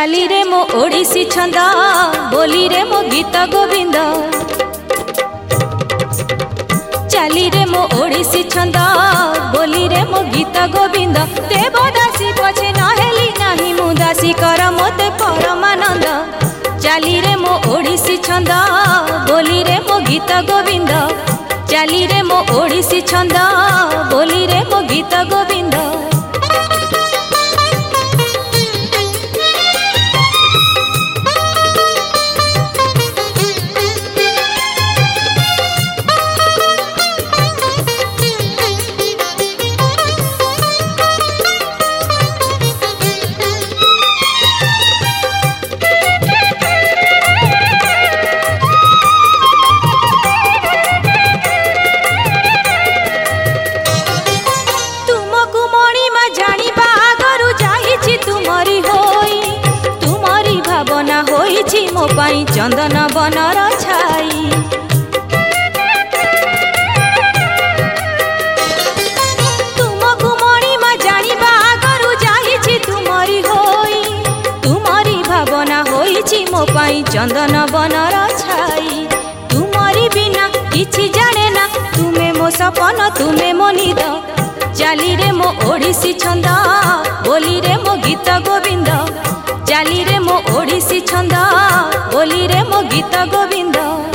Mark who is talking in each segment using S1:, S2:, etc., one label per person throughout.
S1: चाली रे मो ओडिसी छंद बोली रे मो गीत गोविंद चाली रे मो ओडिसी छंद बोली रे मो गीत गोविंद देवदासी पछे नहेली नाही मुदासी कर मोते परमानंद चाली रे मो ओडिसी छंद बोली रे मो गीत गोविंद चाली रे मो ओडिसी छंद बोली रे मो गीत गोविंद मो पाई चंदन बनर छाई तुमको मणिमा जानिबा आगरु जाहिछि तुमरी होई तुमरी भावना होइछि मो पाई चंदन बनर छाई तुमरी बिना किछि जाने ना तुमे मो सपन तुमे मो निद चाली रे मो ओडिसी छंद बोली रे मो गीत गोविंद चाली रे मो ओडिसी छंद बोली रे मो गीत गोविंद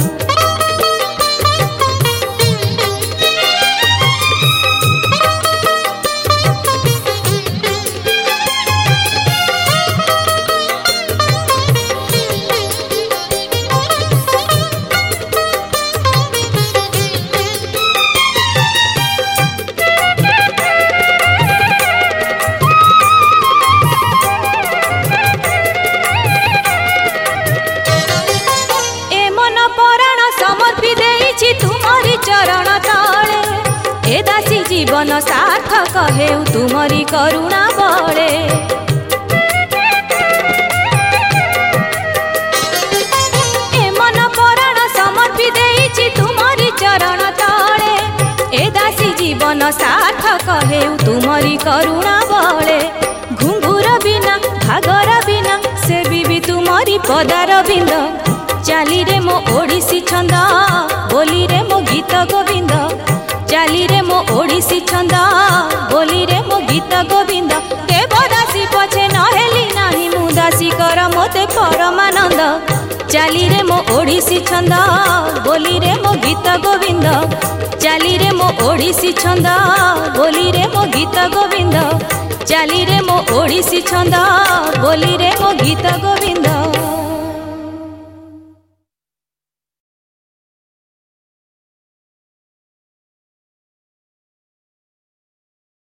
S1: चरण तले ए दासी जीवन सार्थक हेउ तुमरी करुणा बळे ए मन प्राण समर्पी देइछि तुमरी चरण तले ए दासी जीवन सार्थक हेउ तुमरी करुणा बळे घुंगुर बिना भागर बिना से भी तुमरी पदार बिंद चाली रे मो ओडिसी छंद बोली रे मो गीत गोविंद चाली रे मो ओडिसी छंद बोली रे मो गीत गोविंद देवदासी पछे नहेली नाही मुदासी कर मोते परमानंद चाली रे मो ओडिसी छंद बोली रे मो गीत गोविंद चाली रे मो ओडिसी छंद बोली रे मो गीत गोविंद चाली रे मो ओडिसी छंद बोली रे मो गीत गोविंद।